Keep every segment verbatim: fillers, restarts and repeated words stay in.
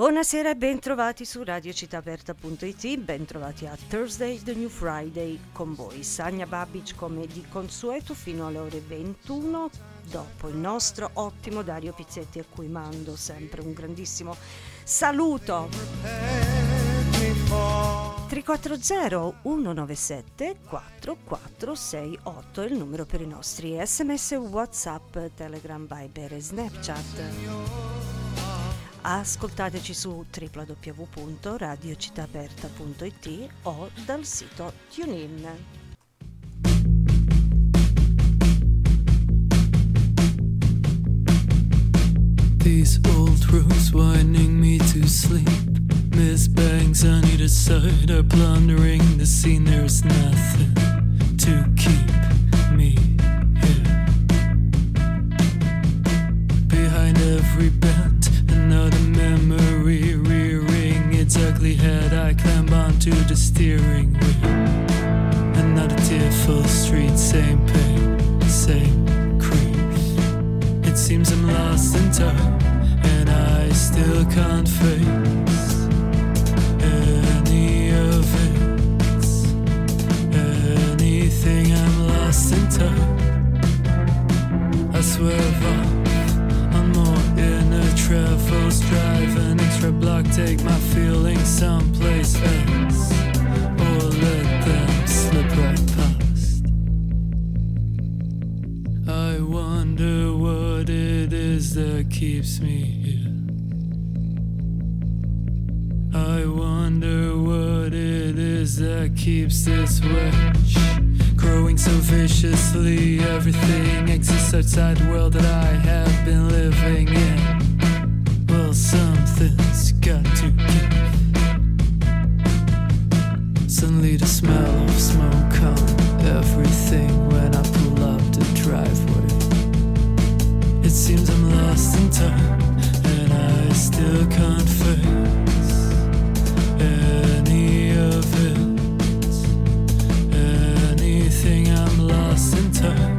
Buonasera e bentrovati su radio città aperta punto it, bentrovati a Thursday the New Friday con voi Sania Babic come di consueto fino alle ore ventuno, dopo il nostro ottimo Dario Pizzetti a cui mando sempre un grandissimo saluto. tre quattro zero uno nove sette quattro quattro sei otto è il numero per i nostri sms, WhatsApp, Telegram, Viber e Snapchat. Ascoltateci su w w w punto radio città aperta punto it o dal sito TuneIn. These old roads winding me to sleep. Miss bangs on either side are plundering the scene. There's nothing to keep me here. Behind every bend, another memory rearing its ugly head. I climb onto the steering wheel. Another tearful street, same pain, same grief. It seems I'm lost in time, and I still can't face any of it. Anything, I'm lost in time. I swerve off on more inner travels, drive an extra block, take my feelings someplace else, or let them slip right past. I wonder what it is that keeps me here. I wonder what it is that keeps this wedge growing so viciousto. Everything exists outside the world that I have been living in. Well, something's got to give. Suddenly the smell of smoke on everything when I pull up the driveway. It seems I'm lost in time, and I still can't face any of it. Anything, I'm lost in time.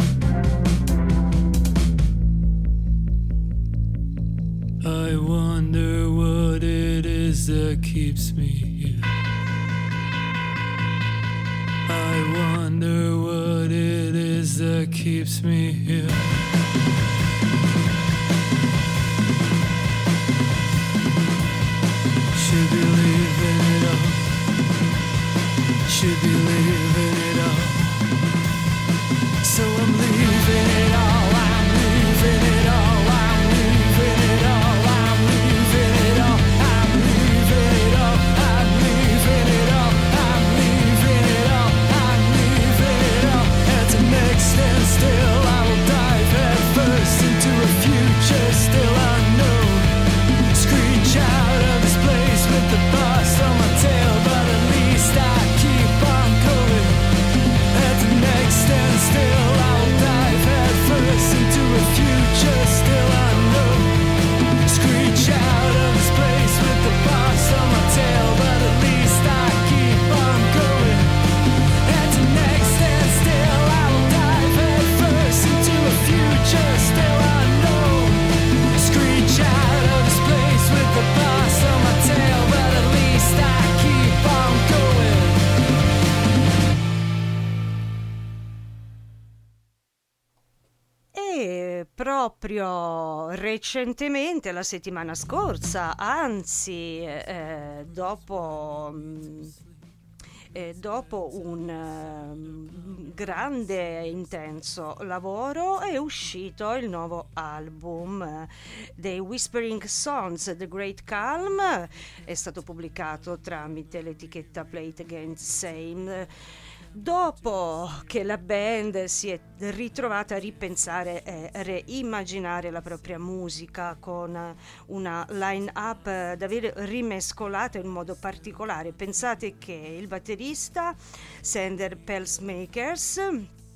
I wonder what it is that keeps me here. I wonder what it is that keeps me here. Should be leaving it all. Should be leaving it all. So I'm leaving it all. I'm leaving it all. I'm leaving it all. I'm leaving it all. I'm leaving it all. I'm leaving it all. I'm leaving it all. I'm leaving it all. And to make stand still, I will dive head first into a future still unknown. Screech out of this place with the boss on my tail, but at least I keep on going. At the next stand still, I'll dive head first into a future still unknown. Screech out of this place with the boss on my tail, but at least I keep on going. At the next stand still, I will dive head first into a future still unknown. Screech out of this place with the boss on my tail, but at least I keep on going. E proprio recentemente, la settimana scorsa, anzi eh, dopo, mh, eh, dopo un eh, grande e intenso lavoro, è uscito il nuovo album eh, dei Whispering Sons, The Great Calm. È stato pubblicato tramite l'etichetta Play It Again Same. Dopo che la band si è ritrovata a ripensare e reimmaginare la propria musica con una line-up davvero rimescolata in modo particolare, pensate che il batterista Sander Pelsmakers,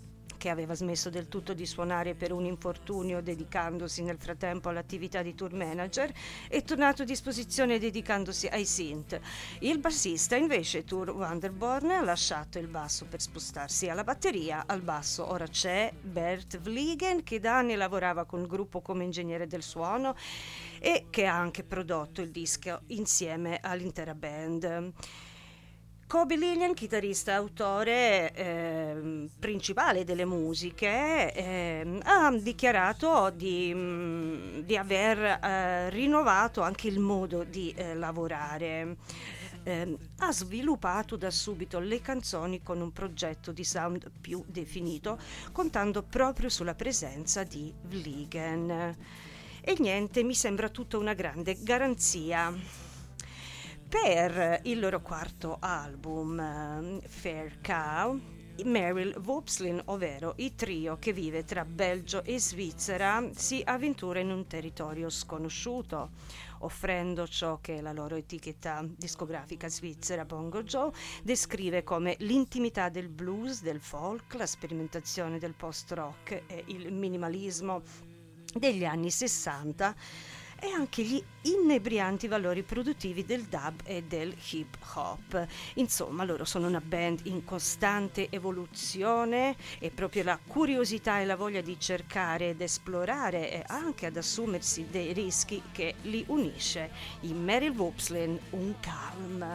che aveva smesso del tutto di suonare per un infortunio dedicandosi nel frattempo all'attività di tour manager, è tornato a disposizione dedicandosi ai synth. Il bassista invece, Tour Vanderborn, ha lasciato il basso per spostarsi alla batteria. Al basso ora c'è Bert Vliegen, che da anni lavorava con il gruppo come ingegnere del suono e che ha anche prodotto il disco insieme all'intera band. Kobe Lillian, chitarrista e autore eh, principale delle musiche, eh, ha dichiarato di, mh, di aver eh, rinnovato anche il modo di eh, lavorare. Eh, ha sviluppato da subito le canzoni con un progetto di sound più definito, contando proprio sulla presenza di Vliegen. E niente, mi sembra tutta una grande garanzia. Per il loro quarto album, Fair Cow, Meryl Vopslin, ovvero il trio che vive tra Belgio e Svizzera, si avventura in un territorio sconosciuto, offrendo ciò che la loro etichetta discografica svizzera Bongo Joe descrive come l'intimità del blues, del folk, la sperimentazione del post-rock e il minimalismo degli anni sessanta, e anche gli inebrianti valori produttivi del dub e del hip hop. Insomma, loro sono una band in costante evoluzione e proprio la curiosità e la voglia di cercare ed esplorare e anche ad assumersi dei rischi che li unisce. In Meryl Vopslin, un calm.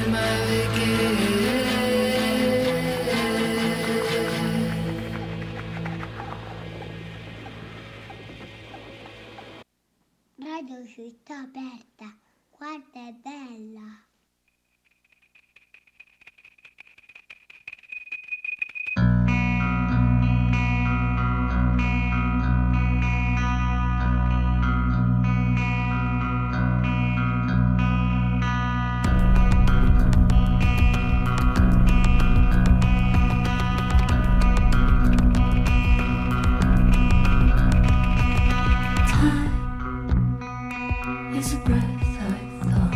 Radio Città Aperta, guarda è bella. Is a breath I thought.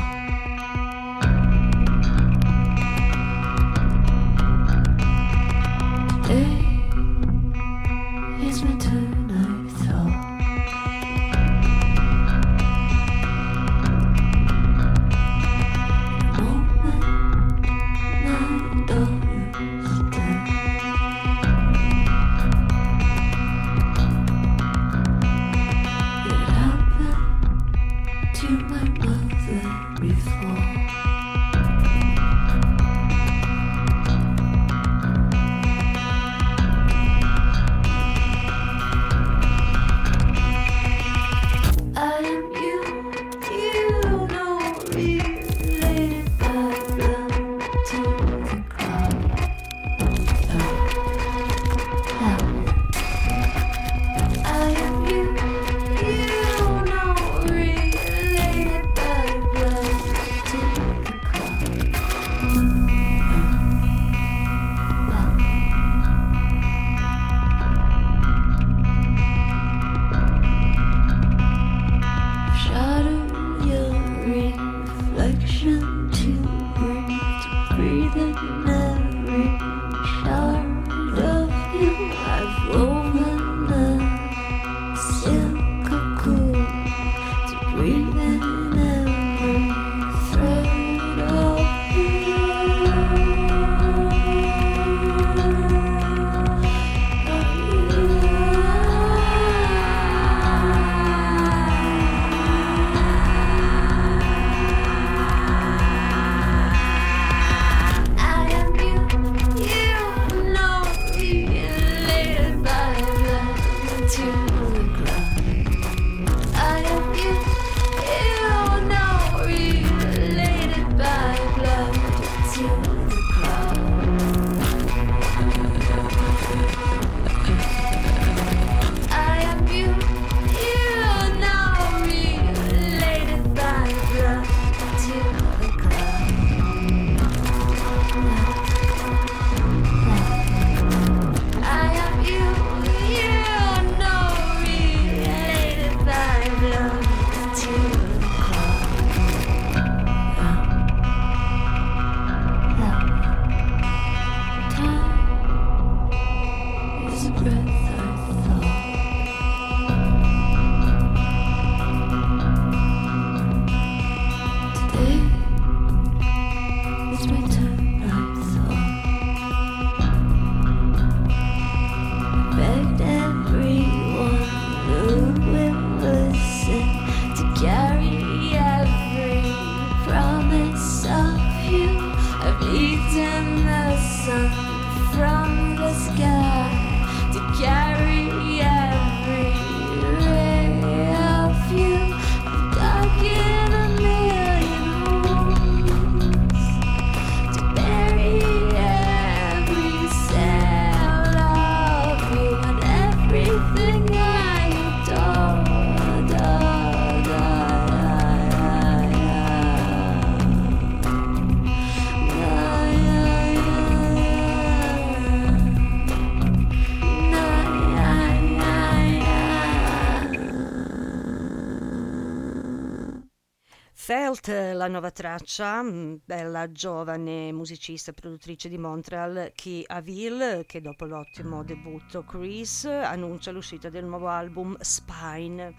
Felt, la nuova traccia della giovane musicista e produttrice di Montreal Key Avil, che dopo l'ottimo debutto Chris annuncia l'uscita del nuovo album Spine,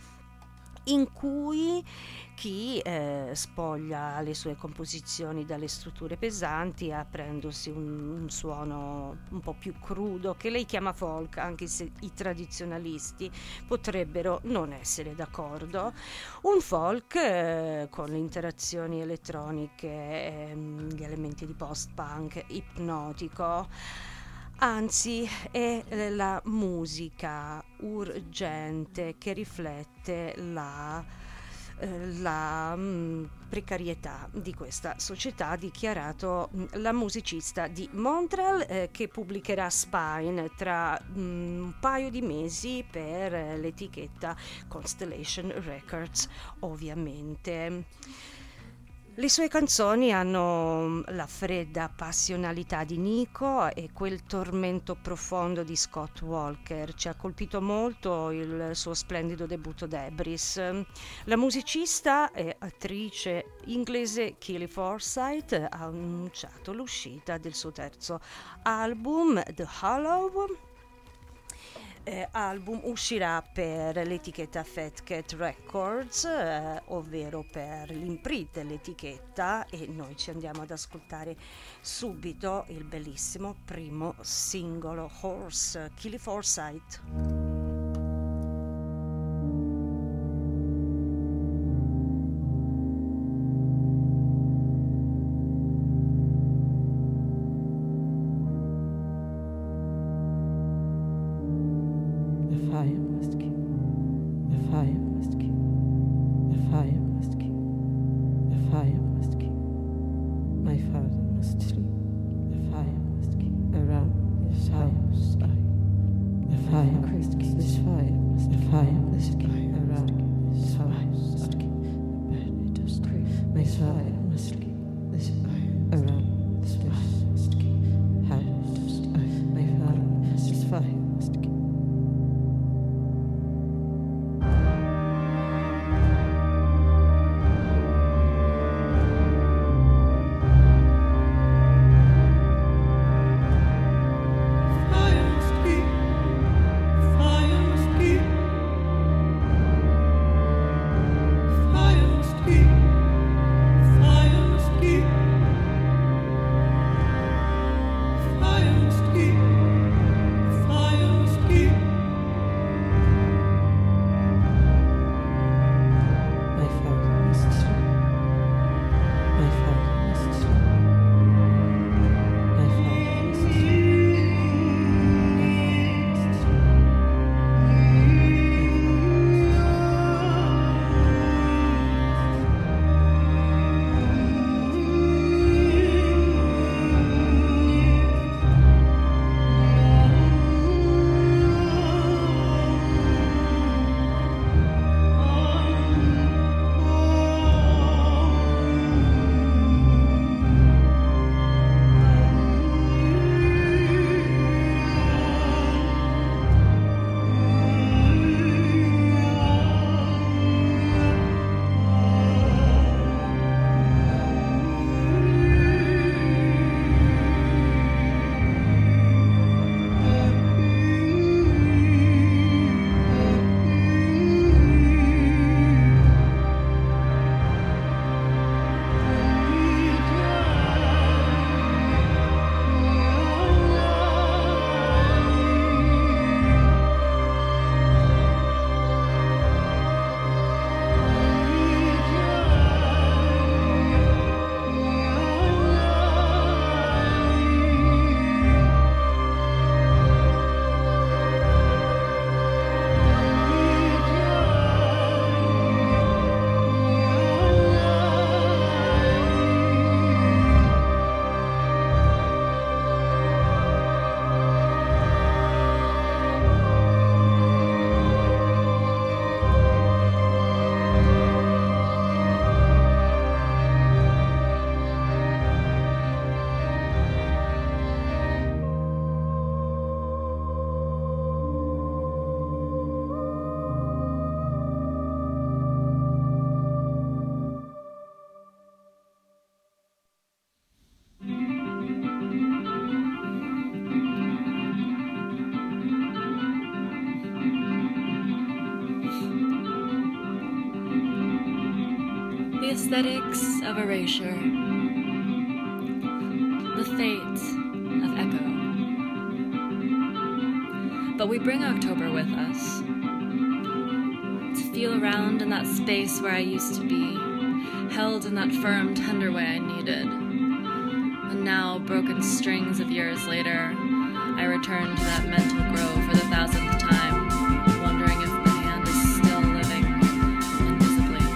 in cui Key eh, spoglia le sue composizioni dalle strutture pesanti, aprendosi un, un suono un po' più crudo che lei chiama folk, anche se i tradizionalisti potrebbero non essere d'accordo. Un folk eh, con le interazioni elettroniche, ehm, gli elementi elementi di post-punk ipnotico, anzi è la musica urgente che riflette la la mh, precarietà di questa società, ha dichiarato mh, la musicista di Montreal, eh, che pubblicherà Spine tra mh, un paio di mesi per eh, l'etichetta Constellation Records, ovviamente. Le sue canzoni hanno la fredda passionalità di Nico e quel tormento profondo di Scott Walker. Ci ha colpito molto il suo splendido debutto Debris. La musicista e attrice inglese Kelly Forsyth ha annunciato l'uscita del suo terzo album, The Hollow. Eh, album uscirà per l'etichetta Fat Cat Records, eh, ovvero per l'imprint dell'etichetta, e noi ci andiamo ad ascoltare subito il bellissimo primo singolo, Horse, Kelly Forsyth. aesthetics of erasure, the fate of echo. But we bring October with us, to feel around in that space where I used to be, held in that firm, tender way I needed, And now, broken strings of years later, I return to that mental grove for the thousandth time, wondering if the hand is still living invisibly.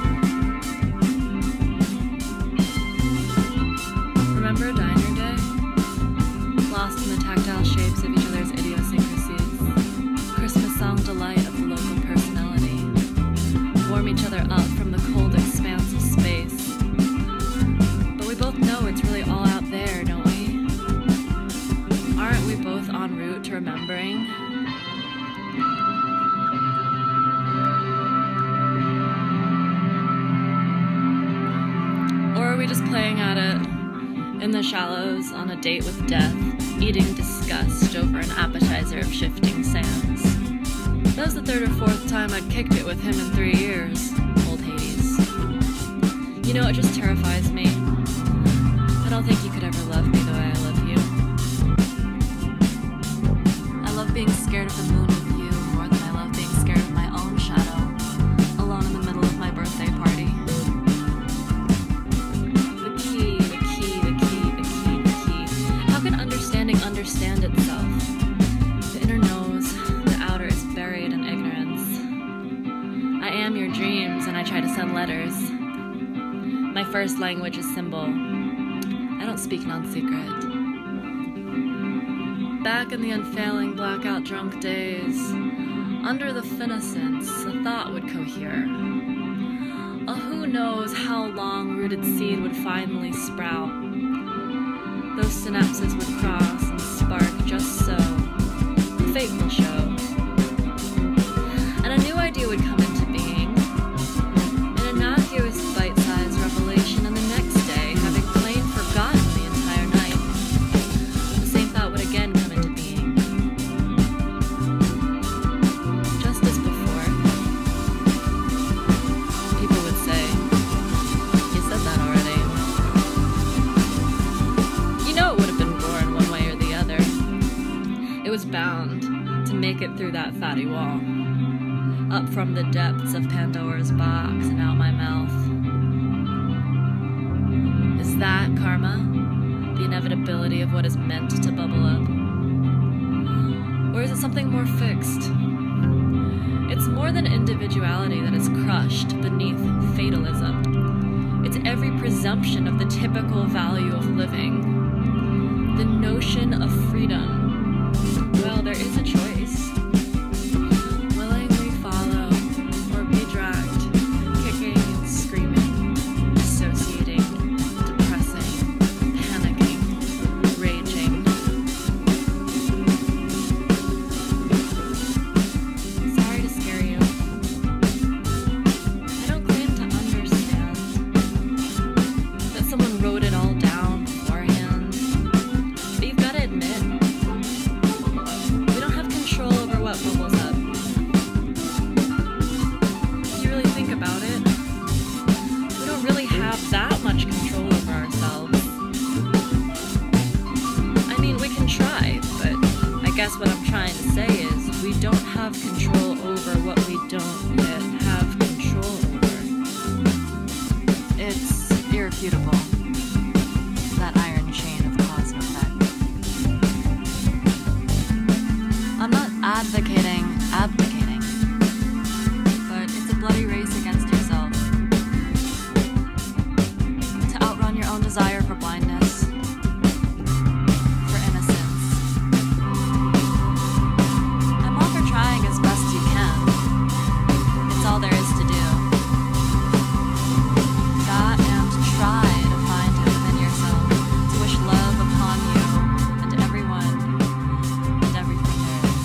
Remember Diner Day? Lost in the tactile shapes of each other's idiosyncrasies. Christmas song delight of the local personality. Warm each other up from the cold expanse of space. But we both know it's really all out there, don't we? Aren't we both en route to remembering? Or are we just playing at it in the shallows on a date with death, eating disgust over an appetizer of shifting sands? That was the third or fourth time I'd kicked it with him in three years, old Hades. You know, it just terrifies me. I don't think you could ever love me the way I love you. I love being scared of the moon with you more than I love being scared of my own shadow, alone in the middle of my birthday party. The key, the key, the key, the key, the key. How can understanding understand itself? The inner knows, the outer is buried in ignorance. I am your dreams, and I try to send letters. My first language is symbol. I don't speak non-secret. Back in the unfailing blackout drunk days, under the finessence, a thought would cohere. A who knows how long-rooted seed would finally sprout. Those synapses would cross and spark just so. The fate will show. And a new idea would come into being. An innocuous bite-sized revelation, and the next day, having plain forgotten the entire night, the same thought would again come into being. Just as before. People would say, "You said that already." You know it would have been born one way or the other. It was bound to make it through that fatty wall. Up from the depths of Pandora's box and out my mouth. Is that karma? The inevitability of what is meant to bubble up? Or is it something more fixed? It's more than individuality that is crushed beneath fatalism. It's every presumption of the typical value of living. The notion of freedom. Well, there is a choice. Willingly follow or be dragged, kicking and screaming, dissociating, depressing, panicking, raging. Sorry to scare you. I don't claim to understand that someone wrote it all down beforehand. But you've got to admit, we don't have control over what bubbles up. If you really think about it, we don't really have that much control over ourselves. I mean, we can try, but I guess what I'm trying to say is we don't have control over what we don't yet have control over. It's irrefutable, that iron chain of cause and effect. I'm not advocating abdicating, but it's a bloody race against yourself. To outrun your own desire for blindness, for innocence. I'm all for trying as best you can. It's all there is to do. Got and try to find it within yourself, to wish love upon you and everyone and everything there is.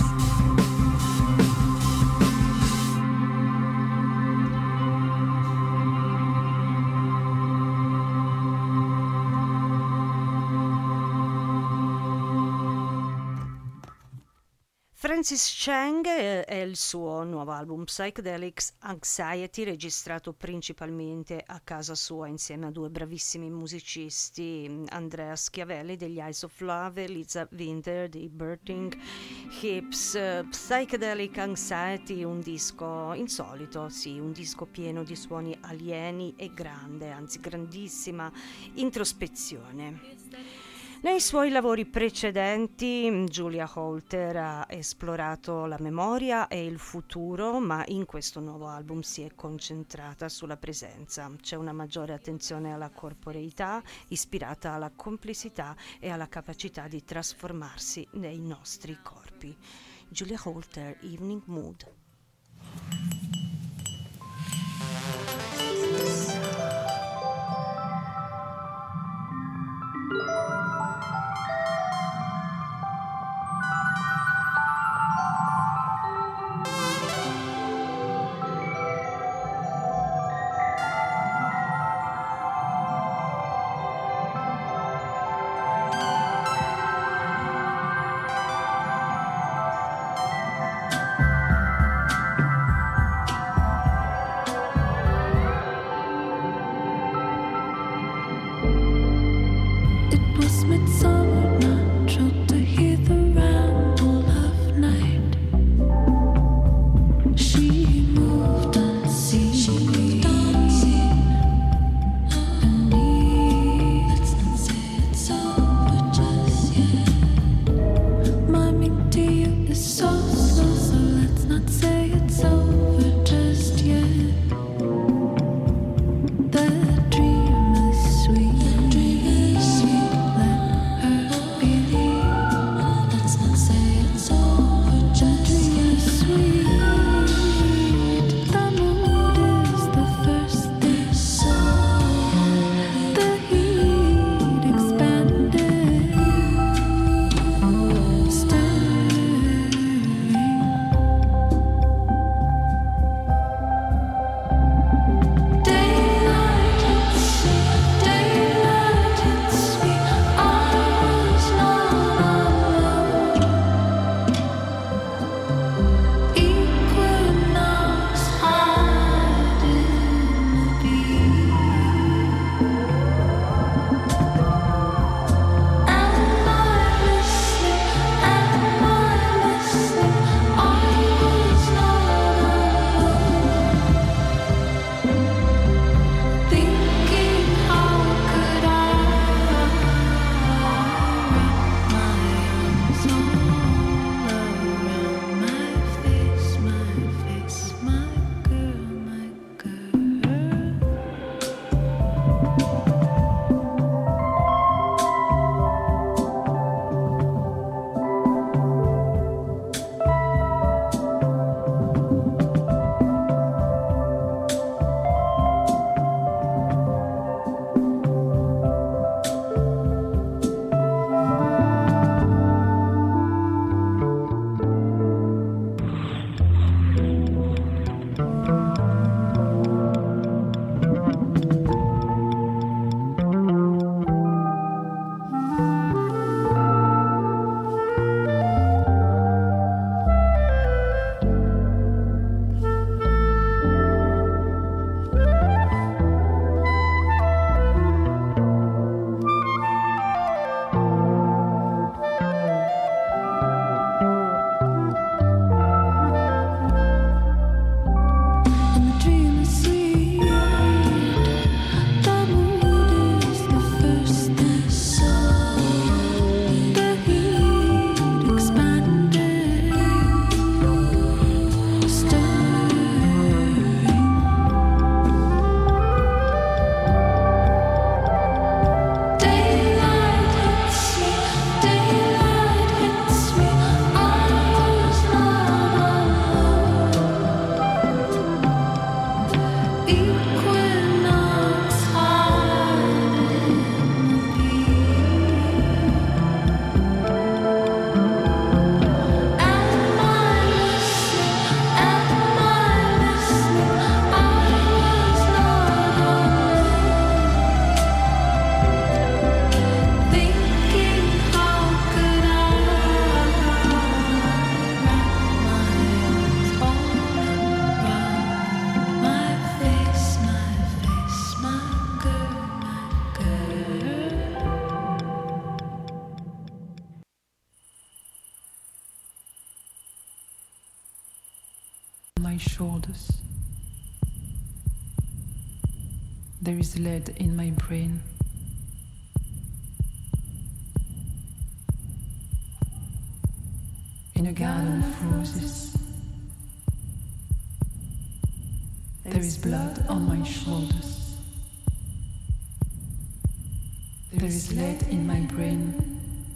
Francis Chang eh, è il suo nuovo album Psychedelic Anxiety, registrato principalmente a casa sua insieme a due bravissimi musicisti, Andrea Schiavelli degli Eyes of Love e Lisa Winter dei Burning Hips. Eh, Psychedelic Anxiety, un disco insolito, sì, un disco pieno di suoni alieni e grande, anzi grandissima introspezione. Nei suoi lavori precedenti Julia Holter ha esplorato la memoria e il futuro, ma in questo nuovo album si è concentrata sulla presenza. C'è una maggiore attenzione alla corporeità, ispirata alla complicità e alla capacità di trasformarsi nei nostri corpi. Julia Holter, Evening Mood. my shoulders. There is lead in my brain. in a garden of roses. There is blood on my shoulders. There is lead in my brain.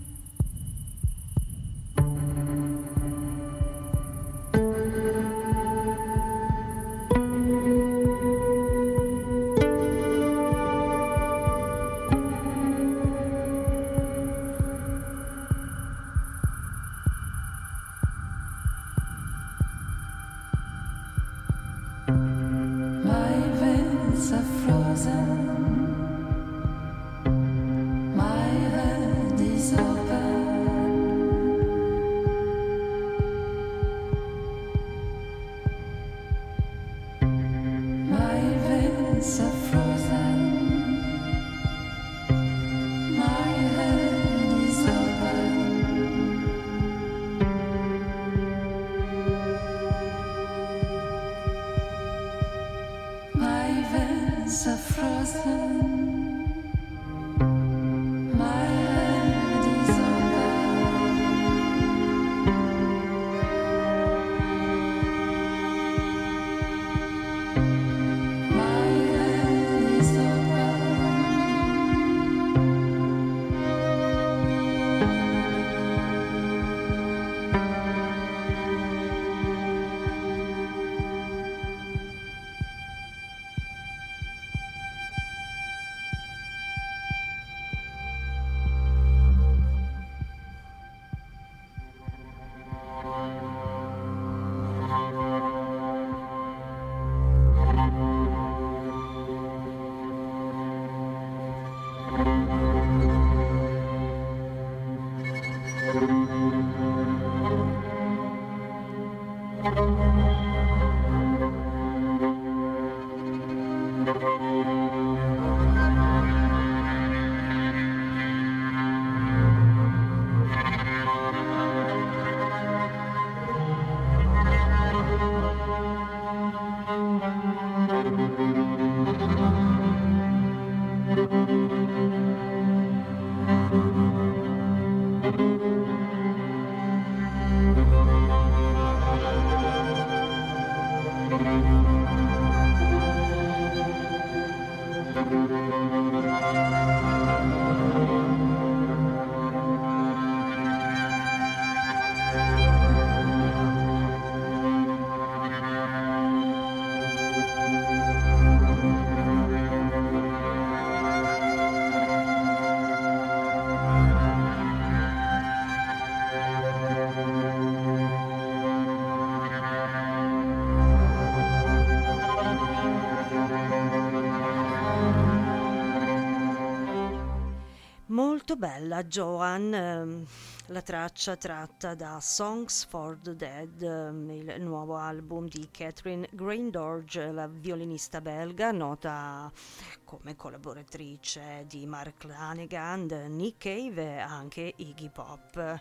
Molto bella Joan, ehm, la traccia tratta da Songs for the Dead, ehm, il nuovo album di Catherine Graindorge, la violinista belga nota come collaboratrice di Mark Lanegan, Nick Cave e anche Iggy Pop.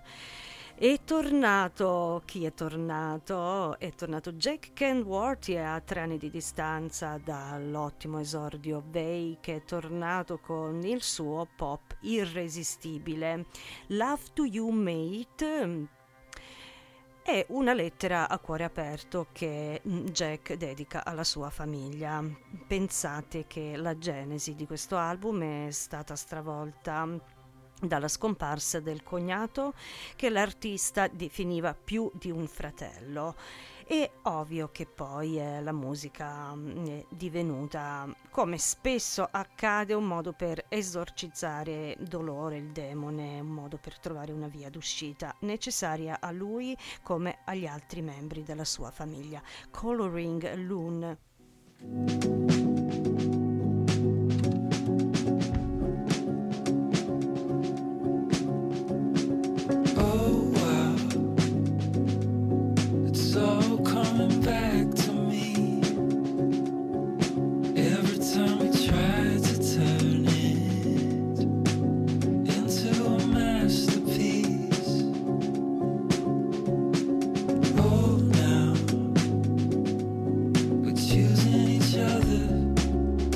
È tornato, chi è tornato? È tornato Jack Kenworthy a tre anni di distanza dall'ottimo esordio Vai, che è tornato con il suo pop irresistibile. Love to You Mate è una lettera a cuore aperto che Jack dedica alla sua famiglia. Pensate che la genesi di questo album è stata stravolta dalla scomparsa del cognato che l'artista definiva più di un fratello. È ovvio che poi eh, la musica mh, è divenuta, come spesso accade, un modo per esorcizzare dolore, il demone, un modo per trovare una via d'uscita necessaria a lui come agli altri membri della sua famiglia. Coloring Loon. Choosing each other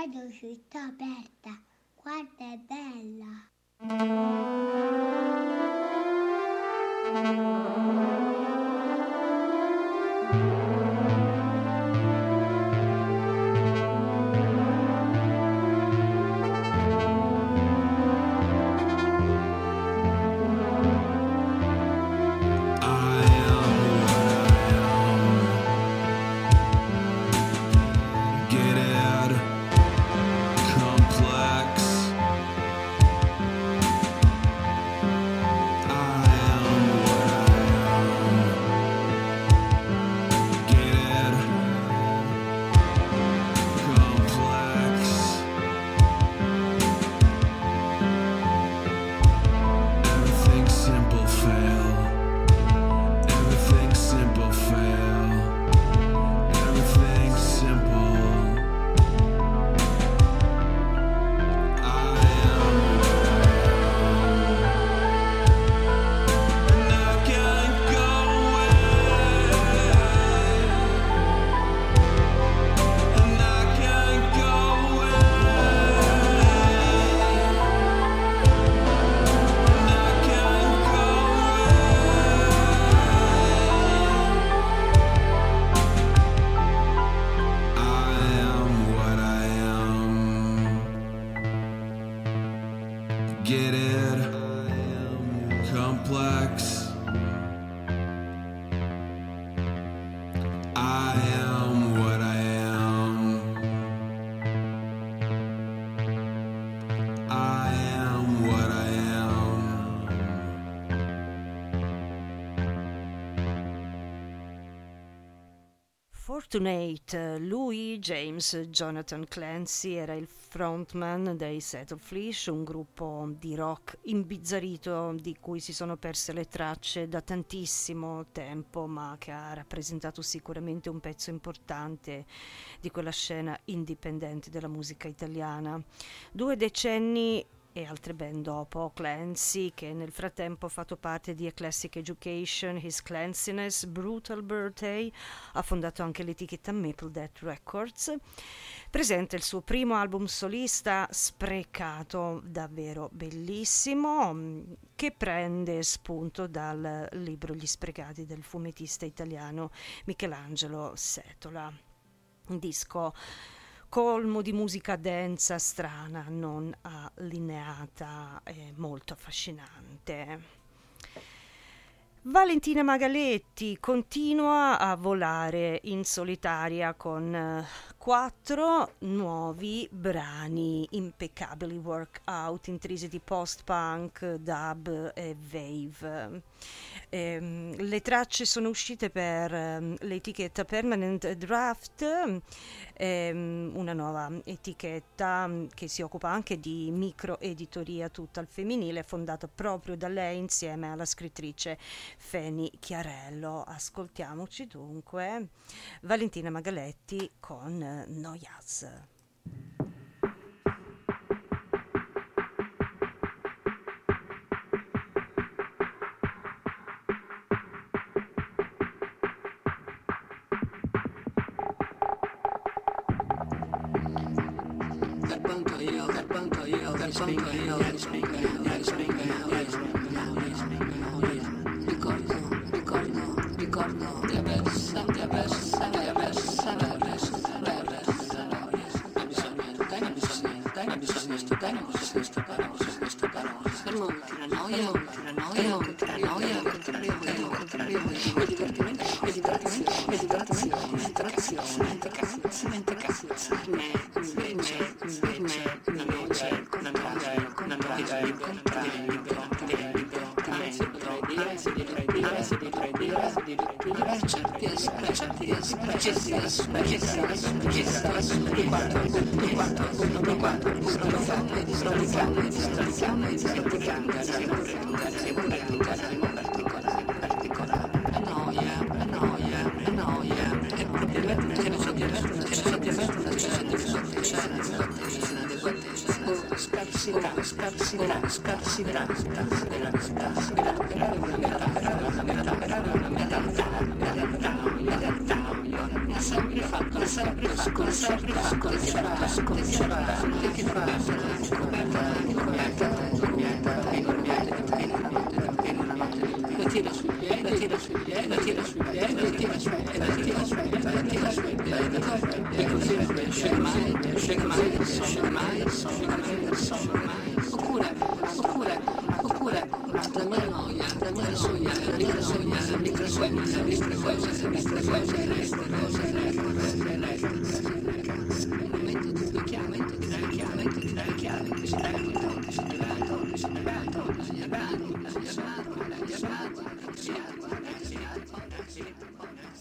Radio Città Aperta, guarda è bella. Get it? Complex. I am what I am. I am what I am. Fortunate, lui, James Jonathan Clancy, era il frontman dei Settle Flesh, un gruppo di rock imbizzarrito di cui si sono perse le tracce da tantissimo tempo, ma che ha rappresentato sicuramente un pezzo importante di quella scena indipendente della musica italiana. Due decenni e altre band dopo, Clancy, che nel frattempo ha fatto parte di A Classic Education, His Clanciness, Brutal Birthday, ha fondato anche l'etichetta Maple Death Records, presenta il suo primo album solista sprecato, davvero bellissimo, che prende spunto dal libro Gli sprecati del fumettista italiano Michelangelo Setola. Un disco colmo di musica densa, strana, non allineata e molto affascinante. Valentina Magaletti continua a volare in solitaria con quattro nuovi brani impeccabili workout intrisi di post-punk, dub e wave. Ehm, le tracce sono uscite per ehm, l'etichetta Permanent Draft, ehm, una nuova etichetta che si occupa anche di microeditoria tutta al femminile, fondata proprio da lei insieme alla scrittrice Feni Chiarello. Ascoltiamoci dunque Valentina Magaletti con Noias. sempre fa, come sempre fa, come si fa, come si fa, come si fa, la tira sui piedi, la tira sui piedi, la tira sui piedi, la tira sui piedi, la tira sui piedi, la tira sui piedi, e così shake my, shake my, shake my, shake my, oppure, oppure, oppure, la mia noia, la mia noia, la mia noia, la mia frequenza, la mia frequenza, la mia frequenza, la mia frequenza, la mia frequenza, il momento di cui chiama, ti dà chiama, ti dà chiama, ti si dà conto, ti si dà conto, ti si dà conto, ti si dà conto, ti si dà conto, ti si dà conto, ti si dà conto, ti si dà conto, ti si dà conto.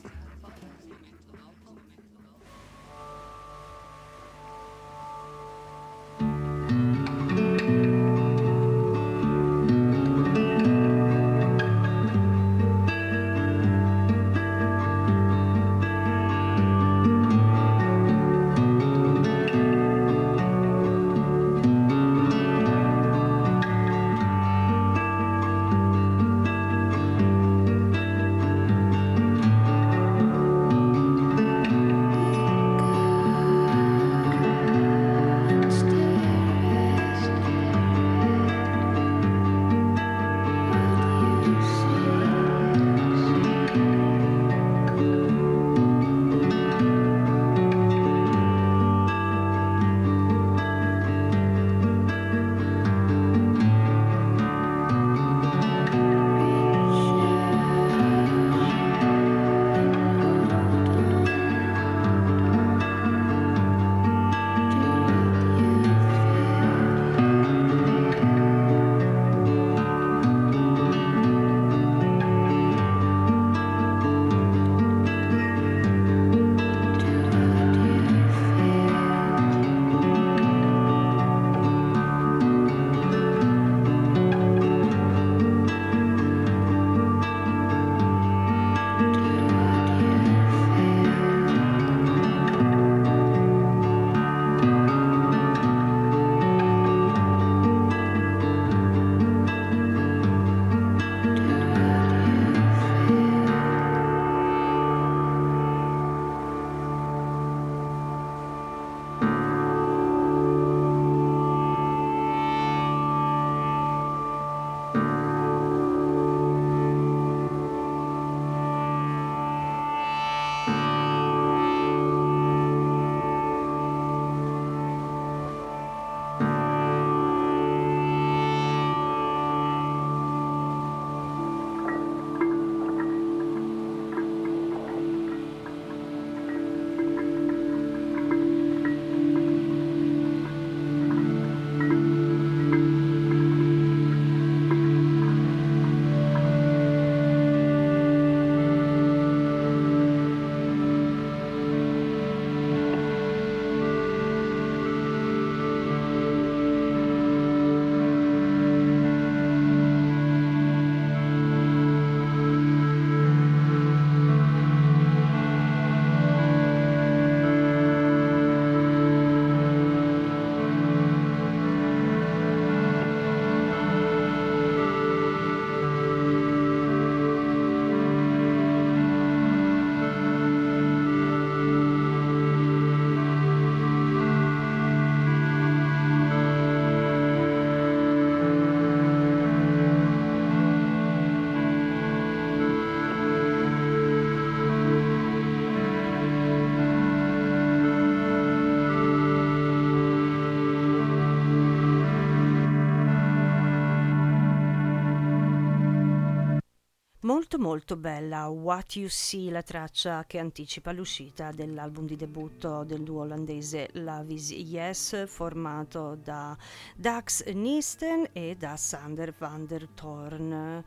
Molto molto bella What You See, la traccia che anticipa l'uscita dell'album di debutto del duo olandese Love Is Yes, formato da Dax Nisten e da Sander van der Toorn.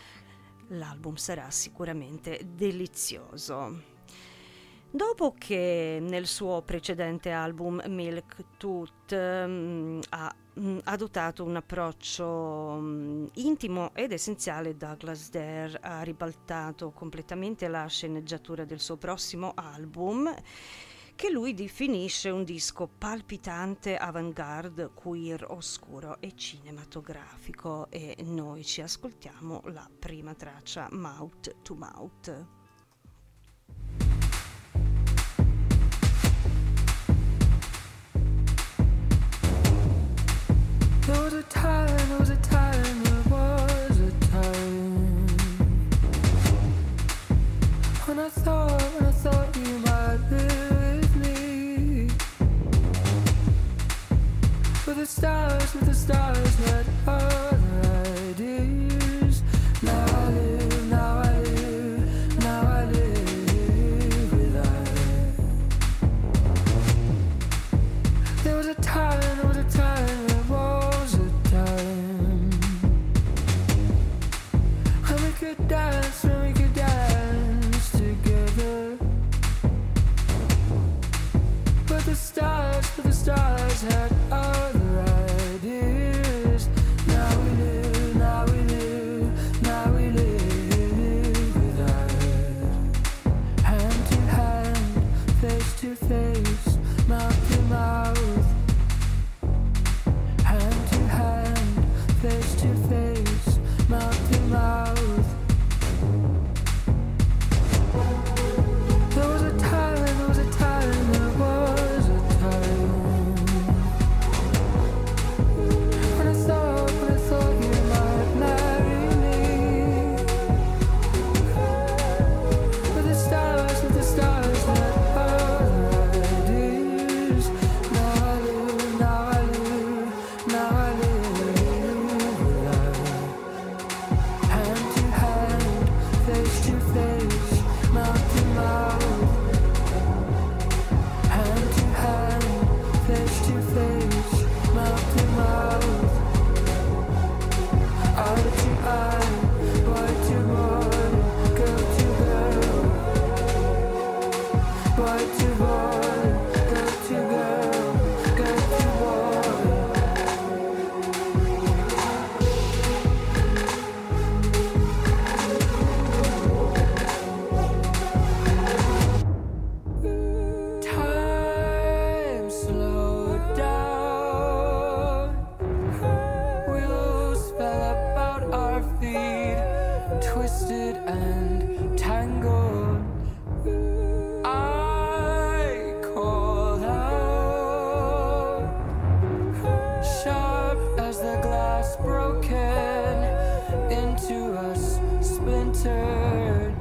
L'album sarà sicuramente delizioso. Dopo che nel suo precedente album Milk Tooth um, ha um, adottato un approccio um, intimo ed essenziale, Douglas Dare ha ribaltato completamente la sceneggiatura del suo prossimo album, che lui definisce un disco palpitante, avant-garde, queer, oscuro e cinematografico, e noi ci ascoltiamo la prima traccia, Mouth to Mouth. stars, with the stars, had other ideas. Now I live, now I live, now I live without. There was a time, there was a time, there was a time when we could dance, when we could dance together. But the stars, but the stars had other ideas. Now we live, now we live, now we live without. Hand to hand, face to face, mouth to mouth. Hand to hand, face to face, mouth to mouth. There was a time, there was a time, there was a time when I thought, when I thought you might marry me. With the stars, with the stars that other ideas. Now I live, now I live, now I live without. Hand to hand, face to face, mouth to mouth. Hand to hand, face to face, mouth to mouth. Eye to eye, boy to boy, girl to girl. Boy to boy, girl to girl, girl to boy. Time slowed down. Willows fell about our feet, twisted and tangled. I called out, sharp as the glass broken into us splintered.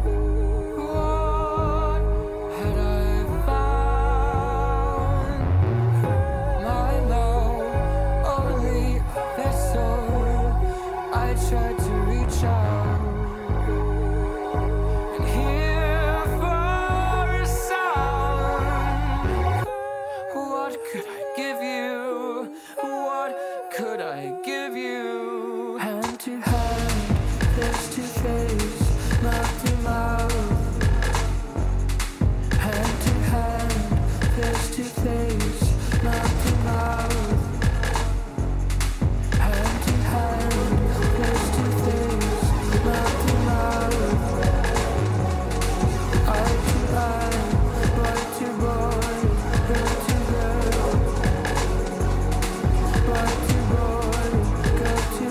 What had I found? My lonely vessel. I tried to reach out and hear for a sound. What could I give you? What could I give you? Hand to hand, face to face, mouth to mouth. Hand to hand, face to face, mouth to mouth. Hand to hand, face to face, mouth to mouth. Eye to eye, boy to boy, girl to girl. Boy to boy, girl to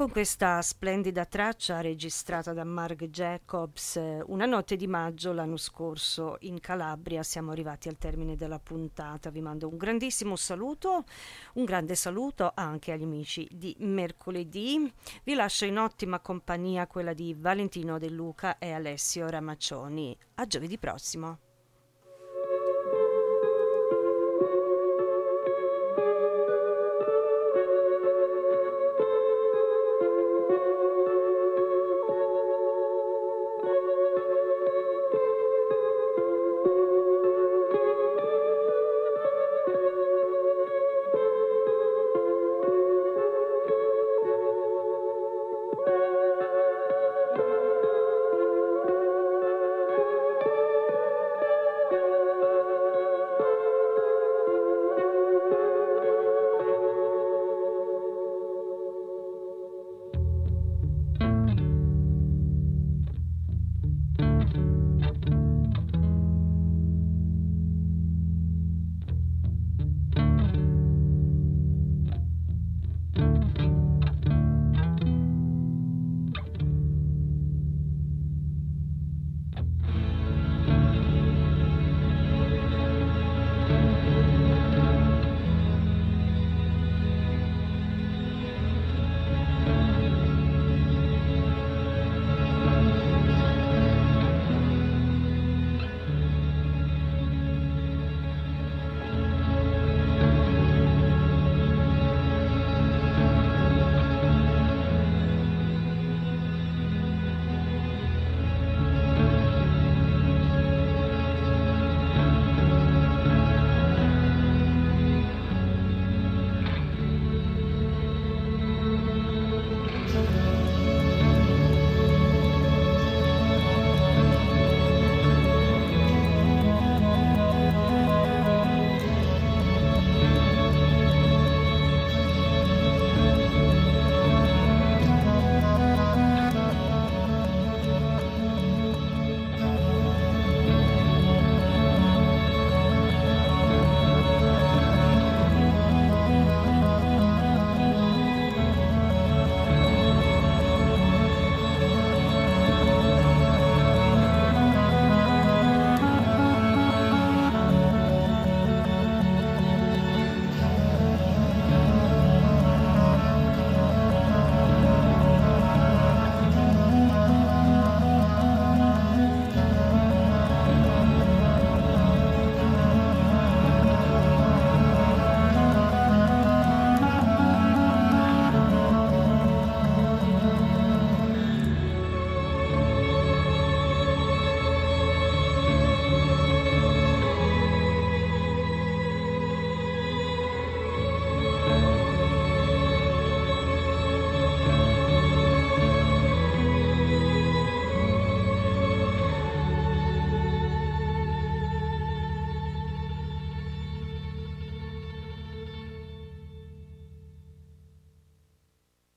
con questa splendida traccia registrata da Mark Jacobs, eh, una notte di maggio l'anno scorso in Calabria. Siamo arrivati al termine della puntata. Vi mando un grandissimo saluto, un grande saluto anche agli amici di mercoledì. Vi lascio in ottima compagnia, quella di Valentino De Luca e Alessio Ramaccioni. A giovedì prossimo.